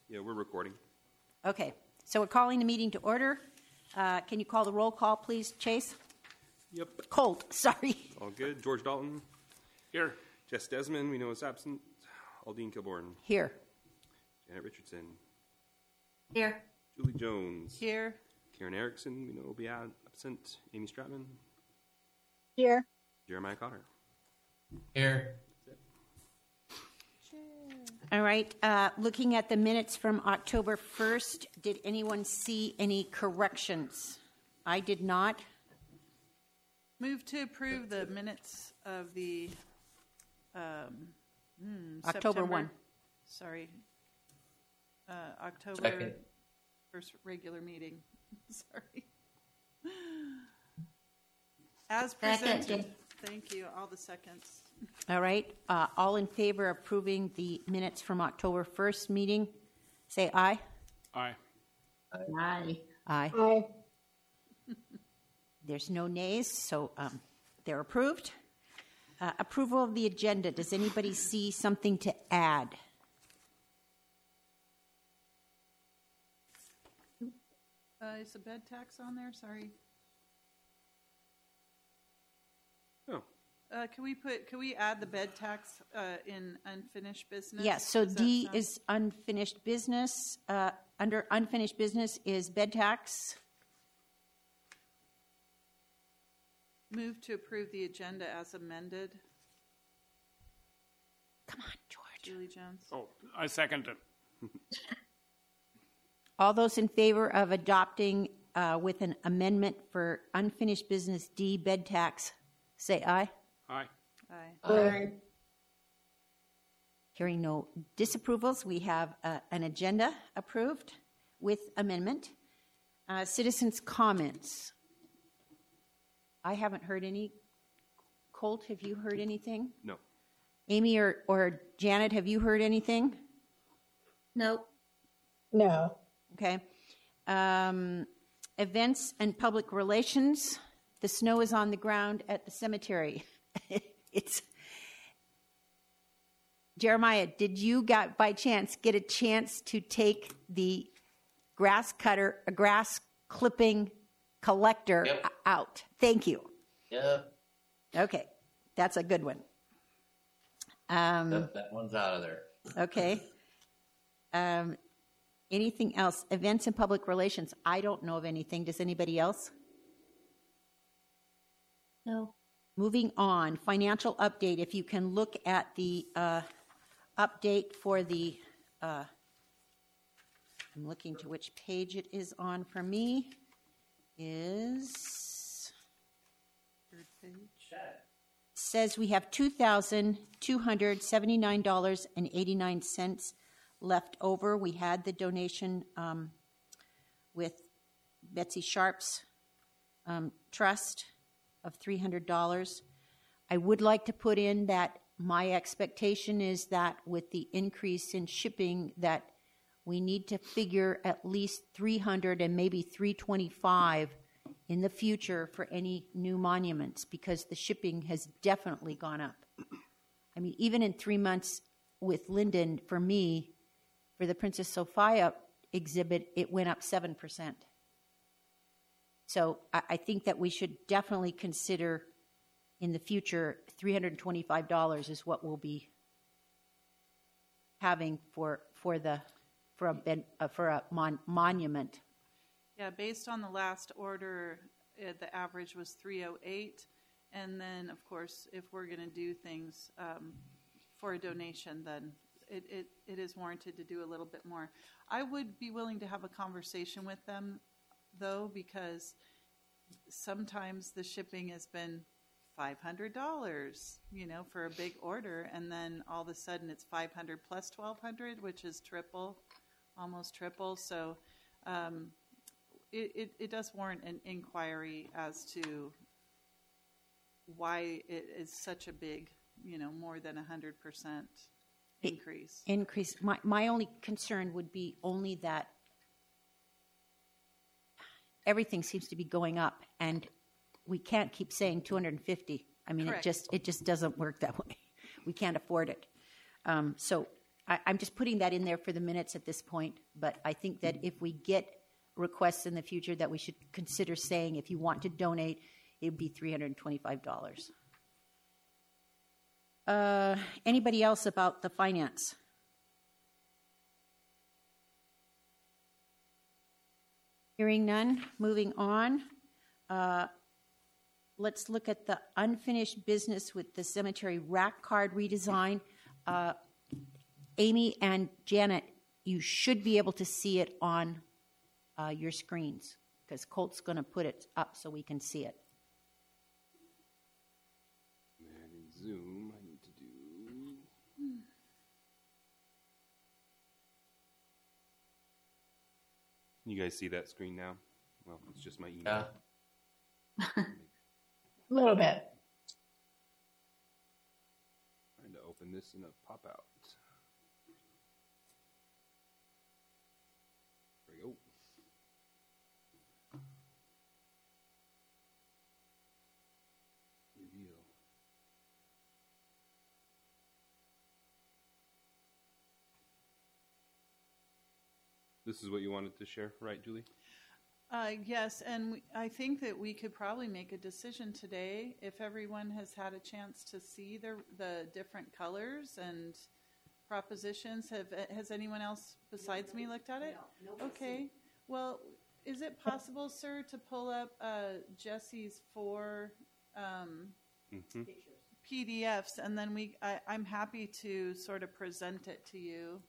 Yeah, we're recording. Okay, so we're calling the meeting to order. Can you call the roll call, please, Chase? Yep. Colt, sorry. All good. George Dalton. Here. Jess Desmond, we know is absent. Aldine Kilborn. Here. Janet Richardson. Here. Julie Jones. Here. Karen Erickson, we know will be absent. Amy Stratman. Here. Jeremiah Cotter. Here. All right, looking at the minutes from October 1st, did anyone see any corrections? I did not. Move to approve the minutes of the October 1. Sorry. October Second. first regular meeting. Sorry. As presented. Second. Thank you. All the seconds. All right, all in favor of approving the minutes from October 1st meeting, say aye. Aye. Aye. Aye. Aye. There's no nays, so they're approved. Approval of the agenda. Does anybody see something to add? Is the bed tax on there? Sorry. Oh. Can we add the bed tax in unfinished business? Yes, so Does that D sound- is unfinished business. Under unfinished business is bed tax. Move to approve the agenda as amended. Come on, George. Julie Jones. Oh, I second it. All those in favor of adopting with an amendment for unfinished business D, bed tax, say aye. Aye. Aye. Aye. Hearing no disapprovals, we have an agenda approved with amendment. Citizens' comments. I haven't heard any. Colt, have you heard anything? No. Amy or Janet, have you heard anything? Nope. No. Okay. Events and public relations. The snow is on the ground at the cemetery. It's Jeremiah, did you by chance get a chance to take the grass clipping collector out? Thank you. Yeah, Okay, that's a good one. that one's out of there. Okay. Anything else? Events and public relations. I don't know of anything. Does anybody else? No. Moving on, financial update. If you can look at the update for the, I'm looking to which page it is on for me, is, Third page. says we have $2,279.89 left over. We had the donation with Betsy Sharp's trust of $300. I would like to put in that my expectation is that with the increase in shipping that we need to figure at least $300 and maybe $325 in the future for any new monuments because the shipping has definitely gone up. I mean, even in 3 months with Linden, for me, for the Princess Sophia exhibit, it went up 7%. So I think that we should definitely consider in the future $325 is what we'll be having for a monument. Yeah, based on the last order, the average was 308, and then of course, if we're going to do things for a donation, then it is warranted to do a little bit more. I would be willing to have a conversation with them, though, because sometimes the shipping has been $500, for a big order, and then all of a sudden it's $500 plus $1,200, which is almost triple. So it does warrant an inquiry as to why it is such a big, more than 100% increase. My only concern would be only that everything seems to be going up, and we can't keep saying 250. I mean, Correct. it just doesn't work that way. We can't afford it. So I'm just putting that in there for the minutes at this point, but I think that if we get requests in the future that we should consider saying if you want to donate, it would be $325. Anybody else about the finance? Hearing none, moving on. Let's look at the unfinished business with the cemetery rack card redesign. Amy and Janet, you should be able to see it on your screens because Colt's going to put it up so we can see it. And in Zoom, I need to do. Can you guys see that screen now? Well, it's just my email. A little bit. Trying to open this in a pop out. There we go. Reveal. This is what you wanted to share, right, Julie? Yes, and I think that we could probably make a decision today if everyone has had a chance to see the different colors and propositions. Has anyone else besides me looked at it? No. Okay. Well, is it possible, sir, to pull up Jesse's 4 PDFs, and then I'm happy to sort of present it to you.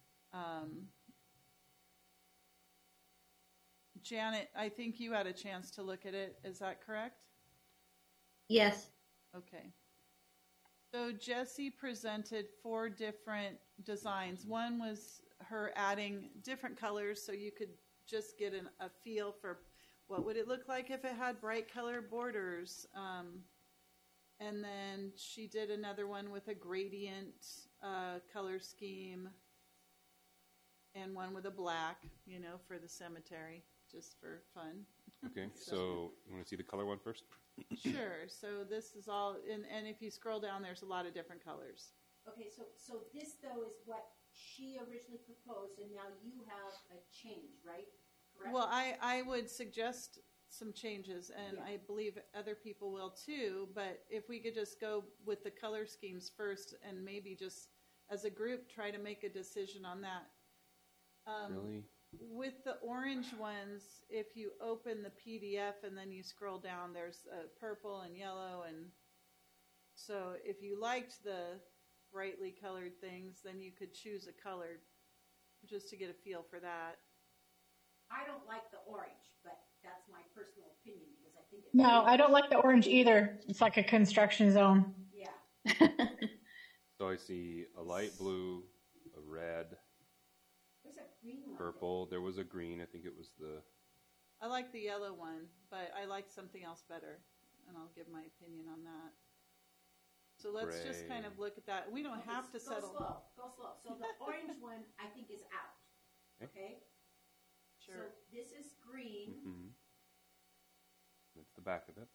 Janet, I think you had a chance to look at it. Is that correct? Yes. Okay. So Jessie presented 4 different designs. One was her adding different colors so you could just get a feel for what would it look like if it had bright color borders. And then she did another one with a gradient color scheme and one with a black, for the cemetery. Just for fun. Okay, so you want to see the color one first? Sure. So this is all, and if you scroll down, there's a lot of different colors. Okay, so this, though, is what she originally proposed, and now you have a change, right? Correct? Well, I would suggest some changes, and Yeah. I believe other people will too, but if we could just go with the color schemes first and maybe just as a group try to make a decision on that. Really? With the orange ones, if you open the PDF and then you scroll down, there's purple and yellow. And so if you liked the brightly colored things, then you could choose a color just to get a feel for that. I don't like the orange, but that's my personal opinion because I think it's... No, I don't like the orange either. It's like a construction zone. Yeah. So I see a light blue, a red, There's a green one. purple. There was a green. I think it was the... I like the yellow one, but I like something else better, and I'll give my opinion on that. So let's just kind of look at that. We don't have to settle. Go slow. So the orange one, I think, is out. Okay? Sure. So this is green. Mm-hmm. That's the back of it.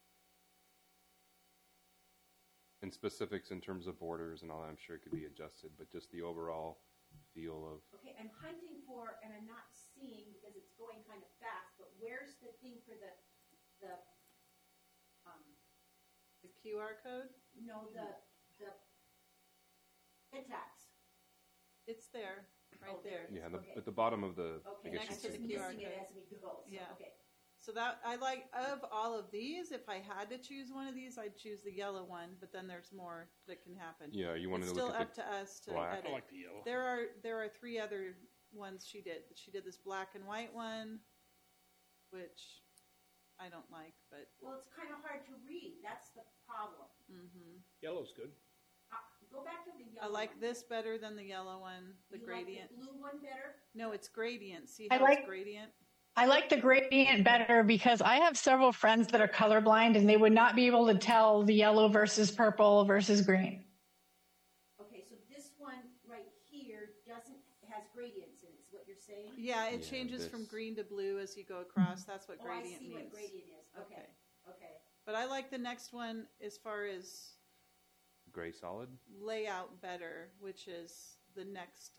And specifics in terms of borders and all that, I'm sure it could be adjusted, but just the overall feel of... Okay, I'm hunting for, and I'm not seeing because it's going kind of fast, but where's the thing for the QR code? no, the tax. It's there, right Oh, there. Yeah, Okay. at the bottom of the... Okay, I guess next you to could the say- QR missing it code. as we go. So, Yeah. Okay. So that I like of all of these. If I had to choose one of these, I'd choose the yellow one. But then there's more that can happen. Yeah, you wanted It's to still look up at the... to us to black. edit. I like the yellow. There are 3 other ones she did. She did this black and white one, which I don't like, but Well, it's kind of hard to read. That's the problem. Yellow's good. Go back to the I yellow like one. this better than the yellow one, the You gradient. like the blue one better? No, it's gradient. See I how like- it's gradient? I like the gradient better because I have several friends that are colorblind and they would not be able to tell the yellow versus purple versus green. Okay, so this one right here has gradients in it, is what you're saying? Yeah, it Yeah, changes from this- green to blue as you go across. That's what Oh, I gradient see means. what gradient is. Okay. Okay. But I like the next one as far as Gray solid? layout better, which is the next.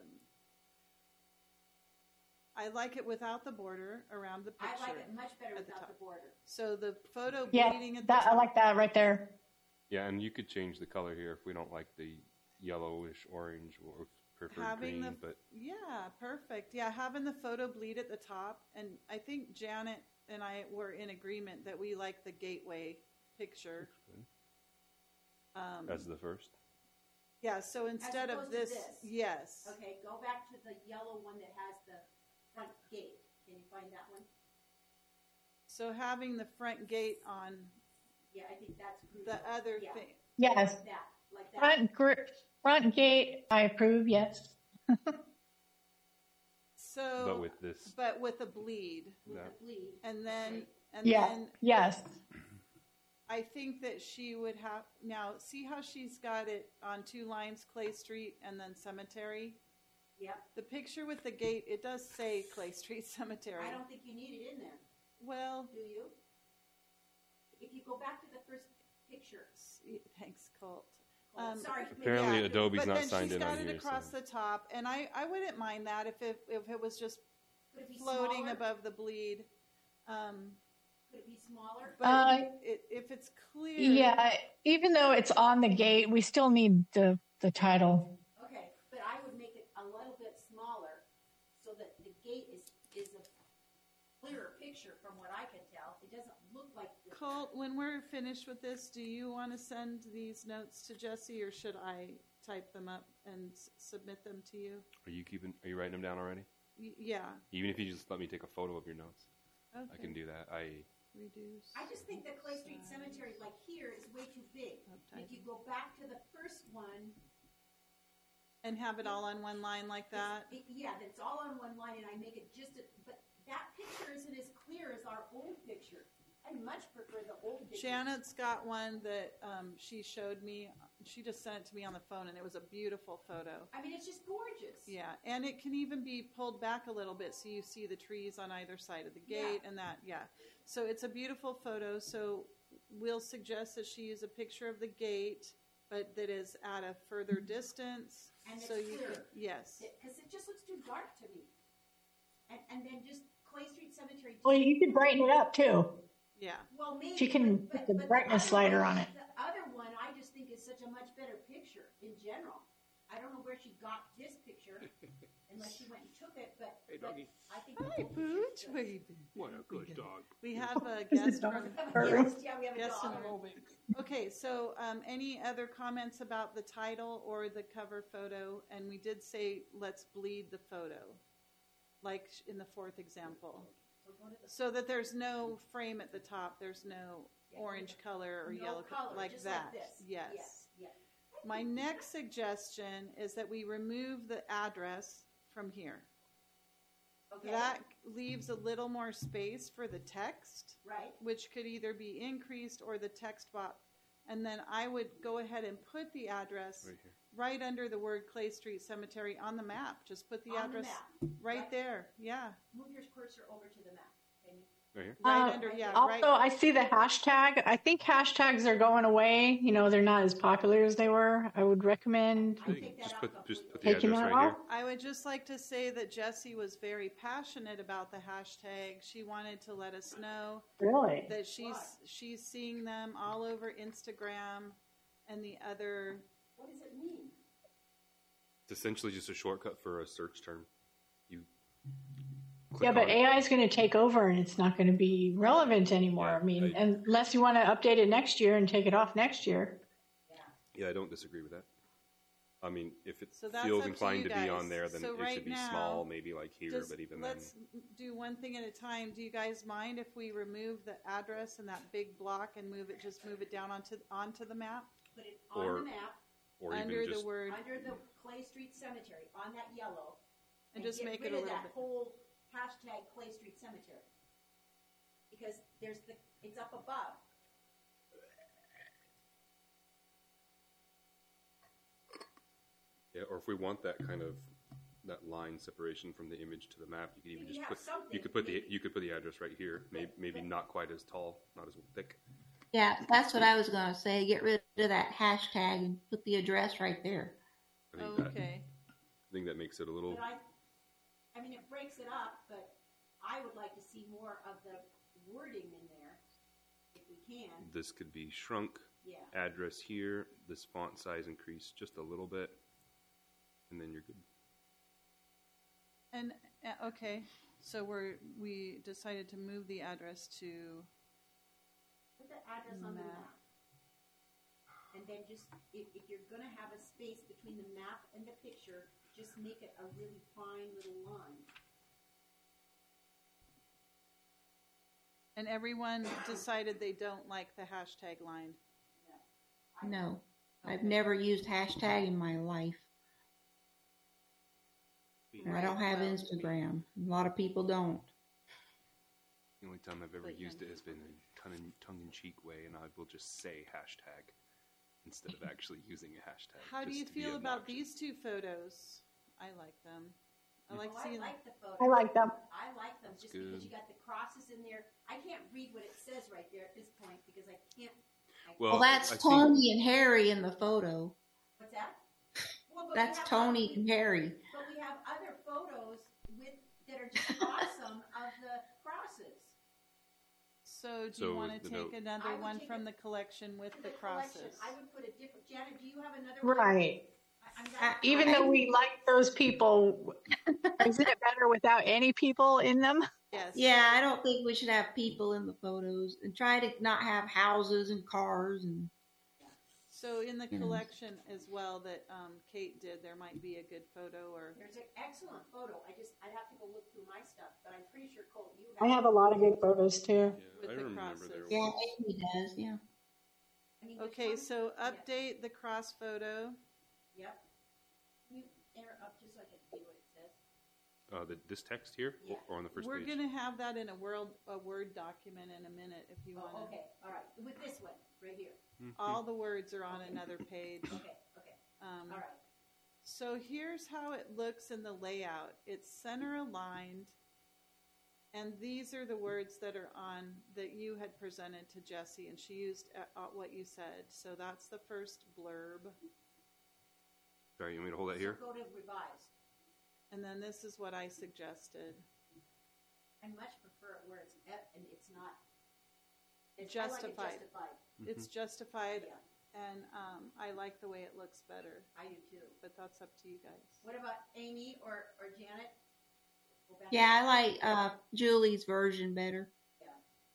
I like it without the border around the picture. I like it much better at the without top. the border. So the photo Yeah, bleeding at the that top. I like that right there. Yeah, and you could change the color here if we don't like the yellowish orange or prefer Having green. But yeah, perfect. Yeah, having the photo bleed at the top, and I think Janet and I were in agreement that we like the gateway picture. as the first. Yeah, so instead of opposed to this, this. yes. Okay, go back to the yellow one that has the front gate. Can you find that one? So having the front gate on Yeah, I think that's crucial. the other Yeah. thing. Yes. Like that. Front gate, I approve, yes. So, But with this, but with a bleed, With that- the bleed. and then Yeah, then yes. I think that she would have now. See how she's got it on two lines: Clay Street and then Cemetery. Yep. The picture with the gate, it does say Clay Street Cemetery. I don't think you need it in there, Well, do you? If you go back to the first picture. thanks, Colt. Sorry. apparently Yeah, Adobe's but not then signed she's in got on it here. across So. the top, and I wouldn't mind that if it was just Could it be floating smaller? above the bleed. Could it be smaller? But if it's clear, Yeah, even though it's on the gate, we still need the title. Okay, but I would make it a little bit smaller so that the gate is a clearer picture from what I can tell. It doesn't look like the Colt, when we're finished with this, do you want to send these notes to Jesse, or should I type them up and submit them to you? Are you writing them down already? Yeah. Even if you just let me take a photo of your notes, Okay. I can do that. Reduce. I just think that Clay Street Cemetery, like here, is way too big. Okay. If you go back to the first one, And have it all on one line like that? yeah, that's all on one line, and I make it but that picture isn't as clear as our old picture. I much prefer the old picture. Janet's got one that she showed me. She just sent it to me on the phone, and it was a beautiful photo. I mean, it's just gorgeous. Yeah, and it can even be pulled back a little bit so you see the trees on either side of the gate and that, yeah. So it's a beautiful photo. So we'll suggest that she use a picture of the gate, but that is at a further distance. And it's so you clear. can, yes. Because it just looks too dark to me. And then just Clay Street Cemetery. Well, you could brighten it up too. Yeah. Well, maybe. She can put the brightness slider on it. The other one, I just think is such a much better picture in general. I don't know where she got this picture, unless she went and took it, but, Hey, but doggy. I think. Hi, the old Pooch, picture's good. baby. What a good dog. We have a Is the guest dog from furry? Yes, yeah, we have a Guest in dog. the room. Okay, so any other comments about the title or the cover photo? And we did say let's bleed the photo, like in the fourth example, so that there's no frame at the top. There's no orange color or No yellow color, like just that. like this. Yes. Yeah. My next suggestion is that we remove the address from here. Okay. That leaves a little more space for the text, Right. which could either be increased or the text box. And then I would go ahead and put the address Right here. right under the word Clay Street Cemetery on the map. Just put the On the address map, right right? there. Yeah. Move your cursor over to the map. Can you? Right here. Right under, yeah. Also, right. I see the hashtag. I think hashtags are going away. You know, they're not as popular as they were. I would recommend. I take that Just out put completely. the Taking address that right here. off? I would just like to say that Jessie was very passionate about the hashtag. She wanted to let us know Really? that she's seeing them all over Instagram and the other. What does it mean? It's essentially just a shortcut for a search term. You click Yeah, but on it. AI is going to take over and it's not going to be relevant anymore. I mean, unless you want to update it next year and take it off next year. Yeah, I don't disagree with that. I mean, if it So that's feels up to inclined you to be guys. on there, then So it right should be now, small, maybe like here, Just but even let's do one thing at a time. Do you guys mind if we remove the address and that big block and move it down onto the map Put it on Or- the map, or under even the just word under the Clay Street Cemetery, on that yellow. and just get make rid it a of little that bit. whole hashtag Clay Street Cemetery. Because it's up above. yeah. Or if we want that kind of that line separation from the image to the map, you could even You just have put something, you could put the address right here. Maybe not quite as tall, not as thick. Yeah, that's what I was going to say. Get rid of that hashtag and put the address right there. I think that Okay. think that makes it a little. But I mean, it breaks it up, but I would like to see more of the wording in there, if we can. This could be shrunk. Yeah. Address here. This font size increased just a little bit, and then you're good. And okay, so we decided to move the address to Put the address on the Map. map. And then just, if you're going to have a space between the map and the picture, just make it a really fine little line. and everyone decided they don't like the hashtag line. No, I've never used hashtag in my life. And I don't have Instagram. A lot of people don't. The only time I've ever used it has been in a tongue-in-cheek way, and I will just say hashtag instead of actually using a hashtag. How do just you to be feel about obnoxious. these two photos? I like them. I like seeing. I like the photo. I like them. I like them just good. because you got the crosses in there. I can't read what it says right there at this point because I can't. Well, that's I see- Tony and Harry in the photo. What's that? Well, but That's we have Tony and Harry. But we have other photos that are just awesome of the crosses. So, do So you want to the take note- another I would one take from it- the collection with For the collection, crosses? I would put a different. Janet, do you have another one? Right. I'm Even though we like those people, isn't it better without any people in them? Yes. Yeah, I don't think we should have people in the photos and try to not have houses and cars and So in the Yeah. collection as well that Kate did, there might be a good photo or. There's an excellent photo. I'd have to go look through my stuff, but I'm pretty sure Colt, you I have a lot of good photos too. Yeah, with I the remember crosses. there yeah, was. Amy does. Yeah. I mean, which Okay, one? so update the cross photo. Yep. Can you enter up just so I can see what it says? This text here, Yeah. or on the 1st We're page? going to have that in a Word document in a minute if you want Oh, to. okay. All right. With this one right here. All the words are on another page. Okay. Okay. All right. So here's how it looks in the layout. It's center aligned, and these are the words that are on that you had presented to Jessie, and she used what you said. So that's the first blurb, Sorry, you want me to hold that here? So go to revised. and then this is what I suggested. I much prefer it where it's F and it's not. Justified. I like it justified. It's justified, Yeah, and I like the way it looks better, I do too. but that's up to you guys. What about Amy or Janet? Go back. Yeah, I like Julie's version better. Yeah.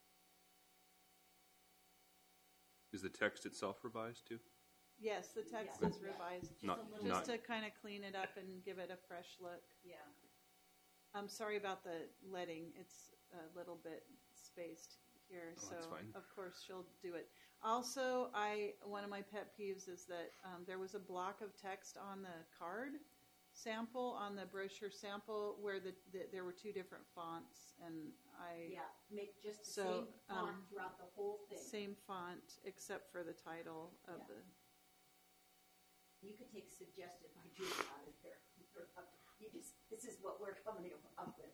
Is the text itself revised too? Yes, the text Yeah. is revised, Just Not- a little just not- to kind of clean it up and give it a fresh look. Yeah. I'm sorry about the letting. It's a little bit spaced here, Oh, so that's fine. of course she'll do it. Also, one of my pet peeves is that there was a block of text on the card sample, on the brochure sample, where there were two different fonts, and Yeah. Make just the So, same font throughout the whole thing. same font except for the title of Yeah. the. You could take suggested by Julie out of there. This is what we're coming up with.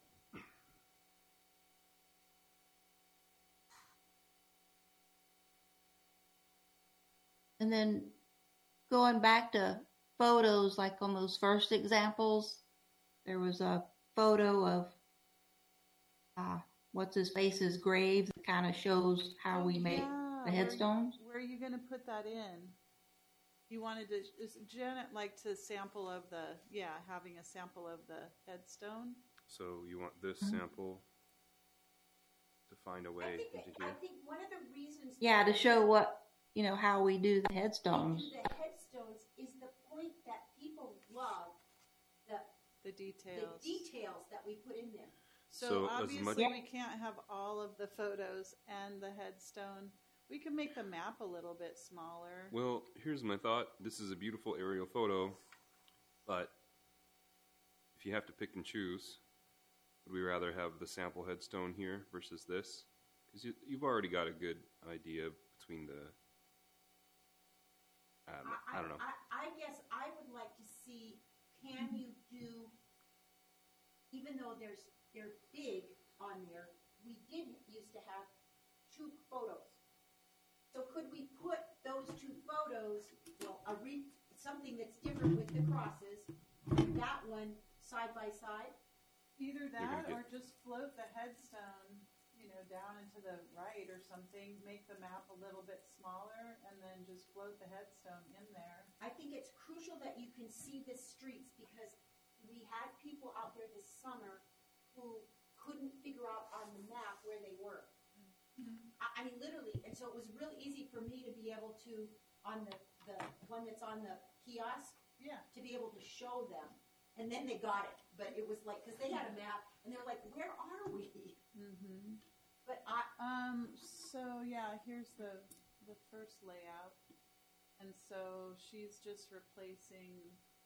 And then going back to photos, like on those first examples, there was a photo of what's his face's grave that kind of shows how we make the headstones. Where are you going to put that in? You wanted to, Janet liked to sample of having a sample of the headstone. So you want this sample to find a way into I here? think one of the reasons. Yeah, to that show what, how we do the they headstones. do the headstones is the point that people love The details. the details that we put in there. So, So as obviously much- we can't have all of the photos and the headstone. We can make the map a little bit smaller. Well, here's my thought. This is a beautiful aerial photo, but if you have to pick and choose, would we rather have the sample headstone here versus this? Because you've already got a good idea between the... I don't know. I guess I would like to see, can you do, even though they're big on there, we did used to have two photos. So could we put those two photos, something that's different with the crosses, that one side by side. Either gonna that get- or just float the headstone, down and to the right or something, make the map a little bit smaller, and then just float the headstone in there. I think it's crucial that you can see the streets because we had people out there this summer who couldn't figure out on the map where they were. I mean, literally, and so it was really easy for me to be able to, on the one that's on the kiosk, Yeah. to be able to show them. And then they got it. But it was like, because they had a map, and they were like, where are we? Mm-hmm. But So yeah, here's the first layout, and so she's just replacing.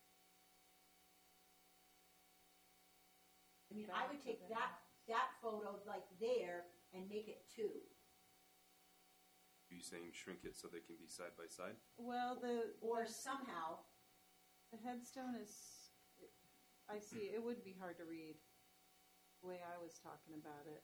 I mean, I would take that photo like there and make it 2. Are you saying shrink it so they can be side by side? Well, Or somehow, the headstone is. I see. It would be hard to read the way I was talking about it.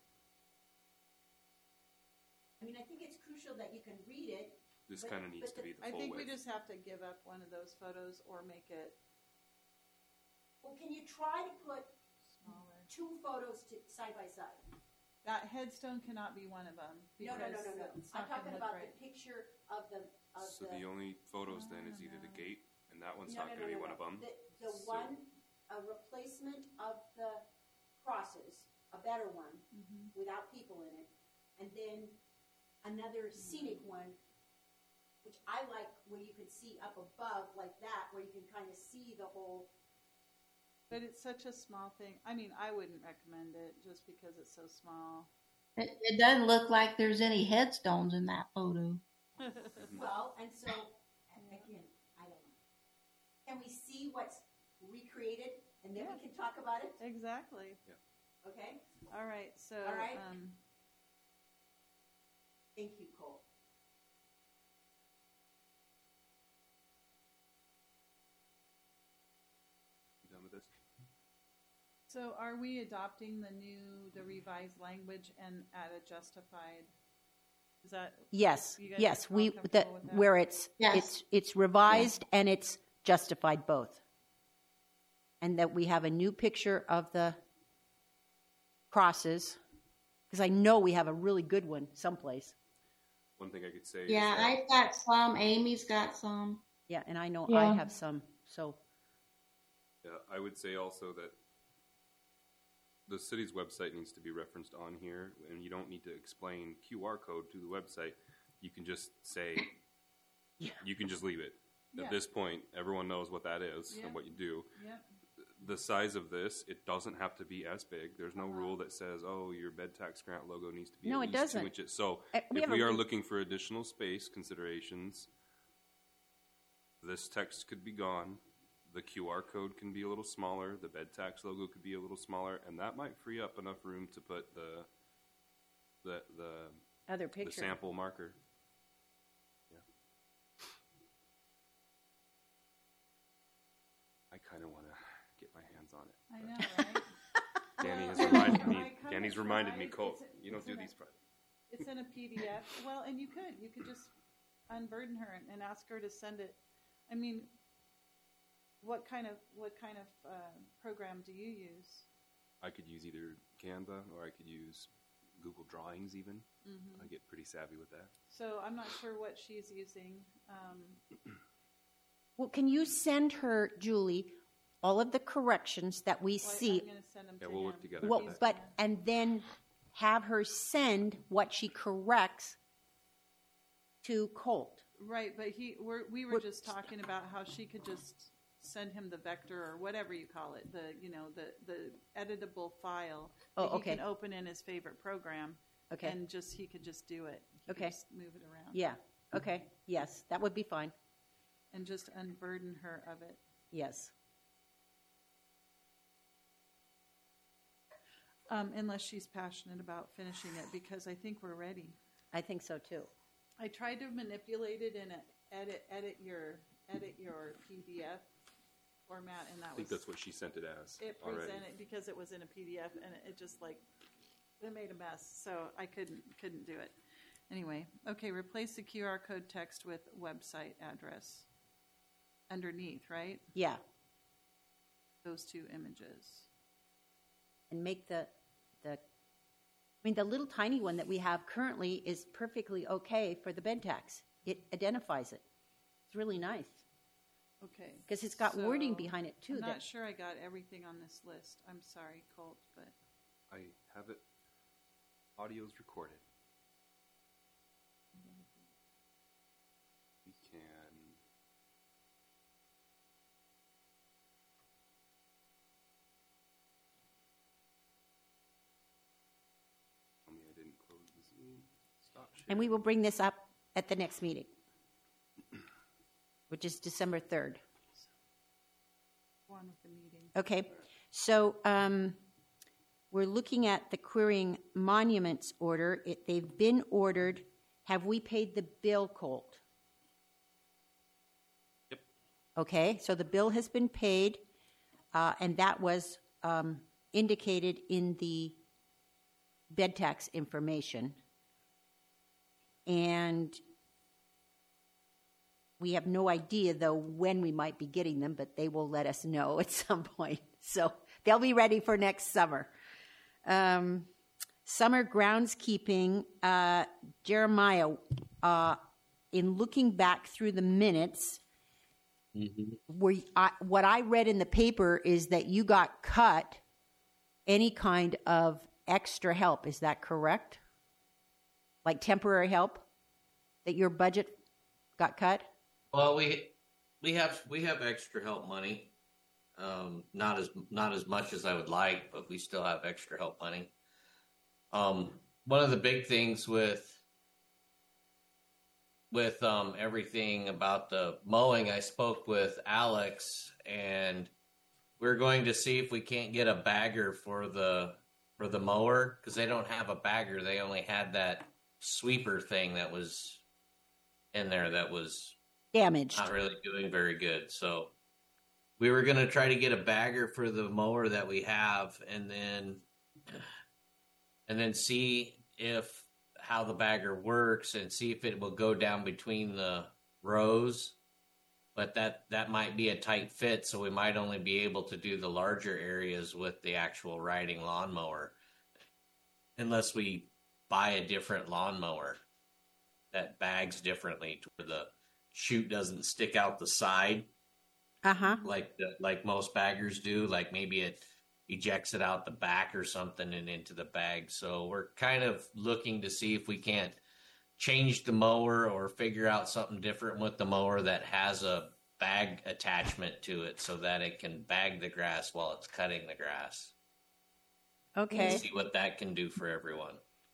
I mean, I think it's crucial that you can read it. This But- kind of needs but to be the I full think we width. just have to give up one of those photos or make it Well, can you try to put smaller. 2 photos side by side? That headstone cannot be one of them. No. It's I'm not talking gonna about look right. the picture of the. So the only photos then is either the gate, and that one's not going to be one of them. The So- one, a replacement of the crosses, a better one, without people in it, and then another scenic one, which I like, where you can see up above like that, where you can kind of see the whole. But it's such a small thing. I mean, I wouldn't recommend it just because it's so small. It doesn't look like there's any headstones in that photo. Well, and so, again, I don't know. Can we see what's recreated, and then we can talk about it? Exactly. Okay? All right. So, All right. Thank you, Cole. You done with this? so are we adopting the revised language and add a justified? Is that Yes, You guys yes, are all comfortable with that? where it's Yes. it's revised and it's justified both, and that we have a new picture of the crosses, because I know we have a really good one someplace. One thing I could say Yeah, is that I've got some. Amy's got some. Yeah, and I know Yeah. I have some. So I would say also that the city's website needs to be referenced on here, and you don't need to explain QR code to the website. You can just say, you can just leave it. Yeah. At this point, everyone knows what that is Yeah. and what you do. Yep. The size of this, it doesn't have to be as big. There's no rule that says, oh, your bed tax grant logo needs to be No, at it least doesn't. 2 inches. So We if have a we are re- looking for additional space considerations, this text could be gone. The QR code can be a little smaller. The bed tax logo could be a little smaller, and that might free up enough room to put the other the picture. sample marker. Yeah. I kind of want to get my hands on it. I know, right? Danny has Well, reminded me. I kinda Danny's reminded me, tried. Cole, It's- you don't it's do in a- these projects. It's in a PDF. Well, and you could just unburden her and ask her to send it. I mean, what kind of program do you use? I could use either Canva or I could use Google Drawings even. I get pretty savvy with that. So I'm not sure what she's using. Well, can you send her, Julie, all of the corrections that we Well, see? I'm going to send them Yeah, to we'll him. work together. Well, for that. but and then have her send what she corrects to Colt. Right, but we were just talking about how she could just send him the vector or whatever you call it, the editable file Oh, that he okay. can open in his favorite program. Okay. And he could just do it. He could Okay. just move it around. Yeah. Okay. Yes, that would be fine. And just unburden her of it. Yes. Unless she's passionate about finishing it, because I think we're ready. I think so too. I tried to manipulate it in edit your PDF format, and that I think was that's what she sent it as it already. presented because it was in a PDF, and it just it made a mess. So I couldn't do it. Anyway, okay. Replace the QR code text with website address underneath, right? Yeah. those two images. And make the little tiny one that we have currently is perfectly okay for the bed tax. It identifies it. It's really nice. Okay. Because it's got wording so behind it, too. I'm not sure I got everything on this list. I'm sorry, Colt, but I have it. Audio's recorded. We can. Tell me I didn't close the Zoom. Stop sharing. And we will bring this up at the next meeting, which is December 3rd. go on with the meeting. Okay, so we're looking at the querying monuments order. They've been ordered. Have we paid the bill, Colt? Yep. Okay, so the bill has been paid, and that was indicated in the bed tax information. And we have no idea, though, when we might be getting them, but they will let us know at some point. So they'll be ready for next summer. Summer groundskeeping, Jeremiah, in looking back through the minutes, what I read in the paper is that you got cut any kind of extra help. Is that correct? Like temporary help? That your budget got cut? Well, we have extra help money. Not as much as I would like, but we still have extra help money. One of the big things with everything about the mowing, I spoke with Alex, and we're going to see if we can't get a bagger for the mower, because they don't have a bagger. They only had that sweeper thing that was in there that was damaged, not really doing very good. So we were going to try to get a bagger for the mower that we have, and then see how the bagger works and see if it will go down between the rows. But that might be a tight fit, so we might only be able to do the larger areas with the actual riding lawnmower, unless we buy a different lawnmower that bags differently to where the chute doesn't stick out the side. Like most baggers do. Like maybe it ejects it out the back or something and into the bag. So we're kind of looking to see if we can't change the mower or figure out something different with the mower that has a bag attachment to it so that it can bag the grass while it's cutting the grass. Okay. And see what that can do for everyone.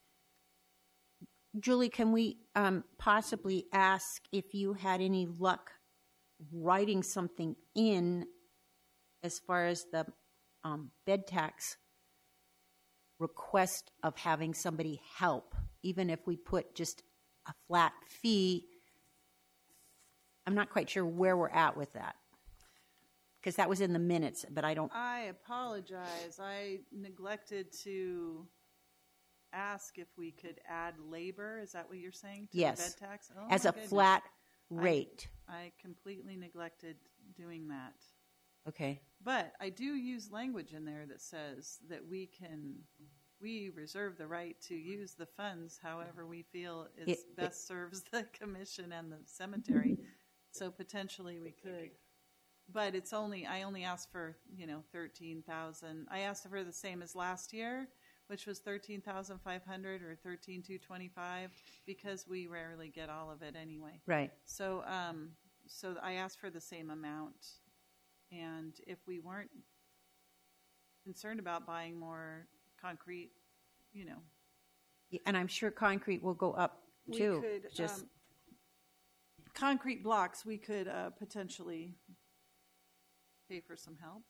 Julie, can we possibly ask if you had any luck writing something in as far as the bed tax request of having somebody help, even if we put just a flat fee? I'm not quite sure where we're at with that, because that was in the minutes, but I don't. I apologize. I neglected to ask if we could add labor. Is that what you're saying? To Yes. The bed tax? Oh, as my a goodness. flat rate. I completely neglected doing that. Okay. But I do use language in there that says that we reserve the right to use the funds however we feel best serves the commission and the cemetery. So potentially we could. But I only asked for, $13,000. I asked for the same as last year, which was $13,500 or $13,225, because we rarely get all of it anyway. Right. So I asked for the same amount. And if we weren't concerned about buying more concrete, Yeah, and I'm sure concrete will go up too. we could, concrete blocks, we could potentially pay for some help.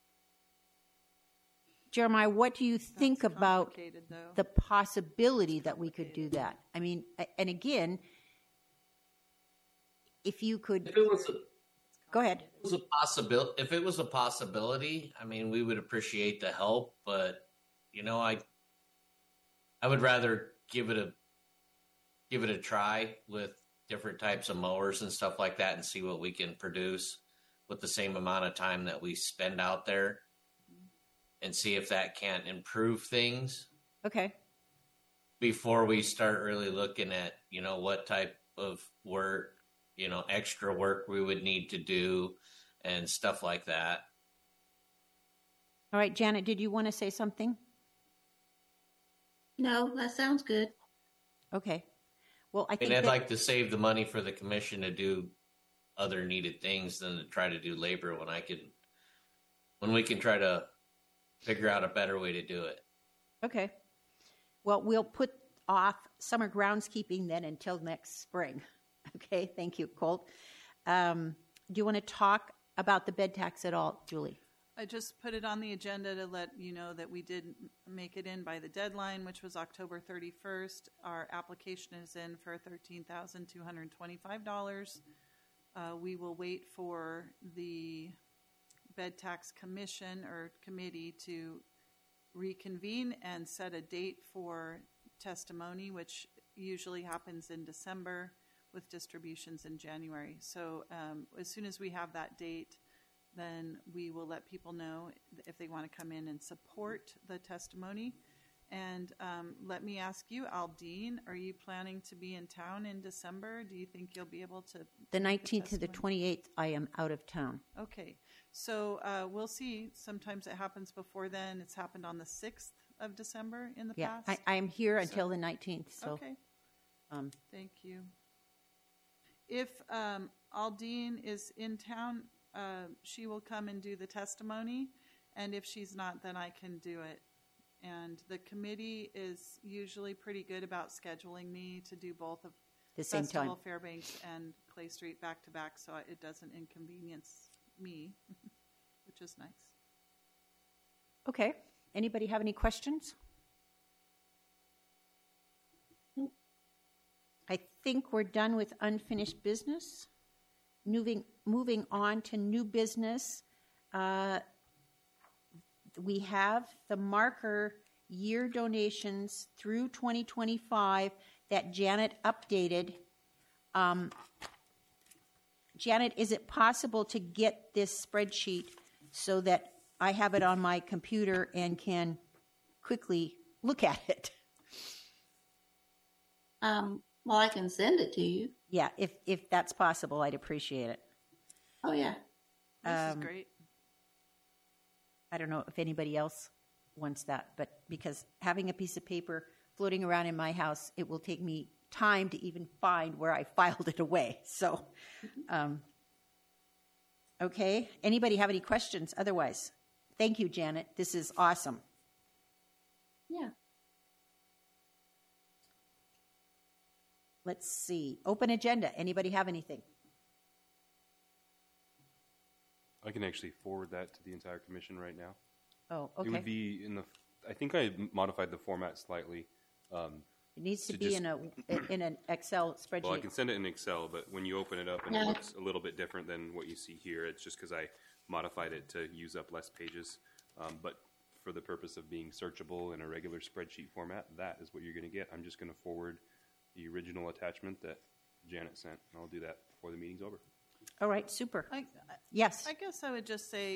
Jeremiah, what do you think That's about complicated, though. the possibility that we could do that? I mean, and again, if you could go ahead. If it was a possibility, I mean, we would appreciate the help, but I would rather give it a try with different types of mowers and stuff like that and see what we can produce with the same amount of time that we spend out there and see if that can't improve things Okay. before we start really looking at, what type of work, extra work we would need to do and stuff like that. All right, Janet, did you want to say something? No, that sounds good. Okay. Well, I think And I'd that- like to save the money for the commission to do other needed things than to try to do labor when we can try to figure out a better way to do it. Okay. Well, we'll put off summer groundskeeping then until next spring. Okay, thank you, Colt. Do you want to talk about the bed tax at all, Julie? I just put it on the agenda to let you know that we did make it in by the deadline, which was October 31st. Our application is in for $13,225. We will wait for the Bed Tax Commission or committee to reconvene and set a date for testimony, which usually happens in December with distributions in January. So as soon as we have that date, then we will let people know if they want to come in and support the testimony. And let me ask you, Aldine, are you planning to be in town in December? Do you think you'll be able to? The 19th to the testimony? 28th, I am out of town. Okay, so we'll see. Sometimes it happens before then. It's happened on the 6th of December in the Yeah, past. I am here until the 19th, so. Okay, Um, thank you. If Aldine is in town, she will come and do the testimony, and if she's not, then I can do it. And the committee is usually pretty good about scheduling me to do both of the same time. Festival Fairbanks and Clay Street back to back, so it doesn't inconvenience me, which is nice. Okay. Anybody have any questions? I think we're done with unfinished business. Moving on to new business. We have the marker year donations through 2025 that Janet updated. Janet, is it possible to get this spreadsheet so that I have it on my computer and can quickly look at it? Well, I can send it to you. Yeah, if that's possible, I'd appreciate it. Oh, yeah. This is great. I don't know if anybody else wants that, but because having a piece of paper floating around in my house, it will take me time to even find where I filed it away. So, okay. Anybody have any questions? Otherwise, thank you, Janet. This is awesome. Yeah. Let's see. Open agenda. Anybody have anything? I can actually forward that to the entire commission right now. Oh, It would okay. be in the. I think I modified the format slightly. It needs to to be just- in an Excel spreadsheet. Well, I can send it in Excel, but when you open it up and Yeah. it looks a little bit different than what you see here, it's just because I modified it to use up less pages. But for the purpose of being searchable in a regular spreadsheet format, that is what you're going to get. I'm just going to forward the original attachment that Janet sent, and I'll do that before the meeting's over. All right, super. I Yes. guess I would just say,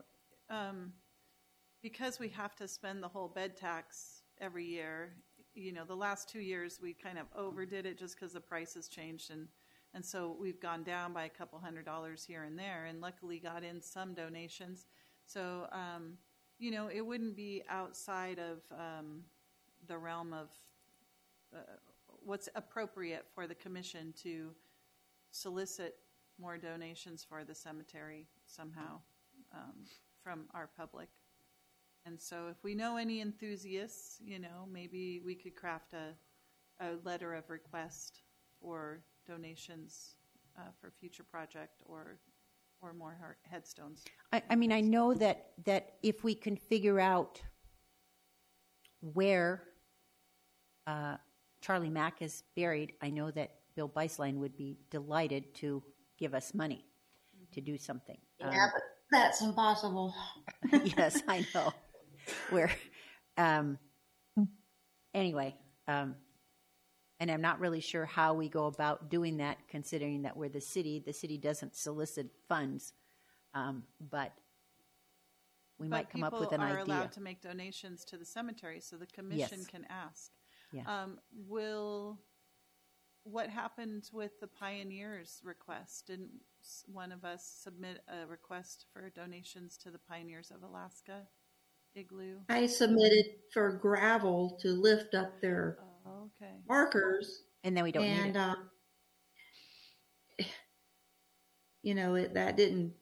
because we have to spend the whole bed tax every year, the last 2 years we kind of overdid it just because the prices changed, and so we've gone down by a couple $100 here and there, and luckily got in some donations. So, it wouldn't be outside of the realm of what's appropriate for the commission to solicit more donations for the cemetery somehow from our public. And so if we know any enthusiasts, maybe we could craft a letter of request for donations for future project or more headstones. I mean, I know that if we can figure out where Charlie Mack is buried, I know that Bill Beislein would be delighted to give us money to do something. Yeah, but that's impossible. Yes, I know. Anyway, and I'm not really sure how we go about doing that, considering that we're the city. The city doesn't solicit funds But we might come up with an But people are idea. allowed to make donations to the cemetery, so the commission Yes. can ask. Yeah. What happened with the Pioneers request? Didn't one of us submit a request for donations to the Pioneers of Alaska Igloo? I submitted for gravel to lift up their Oh, okay. markers, And then we don't need and it. that didn't.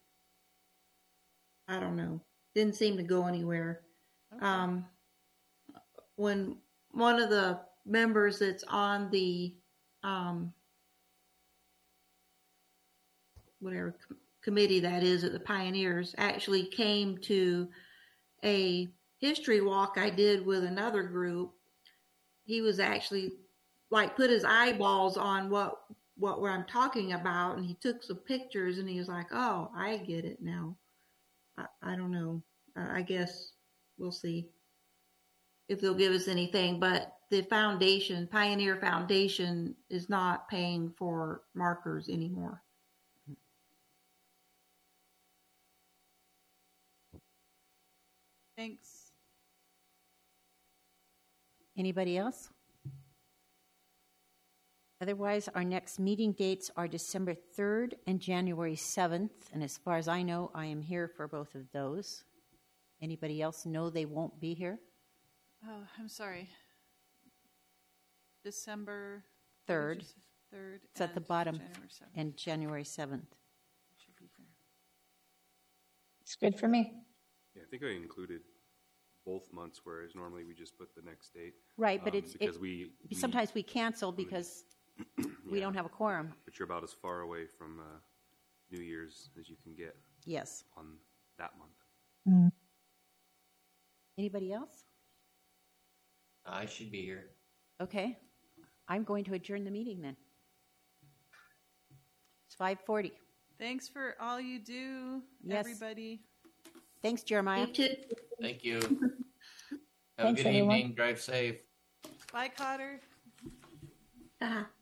I don't know. Didn't seem to go anywhere. Okay. When one of the members that's on the whatever committee that is at the Pioneers actually came to a history walk I did with another group, he was actually like put his eyeballs on what I'm talking about, and he took some pictures, and he was like, "Oh, I get it now." I don't know. I guess we'll see if they'll give us anything, but the foundation, Pioneer Foundation, is not paying for markers anymore. Thanks. Anybody else? Otherwise, our next meeting dates are December 3rd and January 7th. And as far as I know, I am here for both of those. Anybody else know they won't be here? Oh, I'm sorry. December 3rd. 3rd. It's at the and bottom. January 7th. And January 7th. Should be there. It's good for me. Yeah, I think I included both months, whereas normally we just put the next date. Right, but it's because we sometimes we cancel because we Yeah. don't have a quorum. But you're about as far away from New Year's as you can get Yes. on that month. Anybody else? I should be here. Okay. I'm going to adjourn the meeting then. It's 5:40. Thanks for all you do, Yes. everybody. Thanks, Jeremiah. You too. Thank you. Have a Thanks, good everyone. evening. Drive safe. Bye, Cotter. Ah.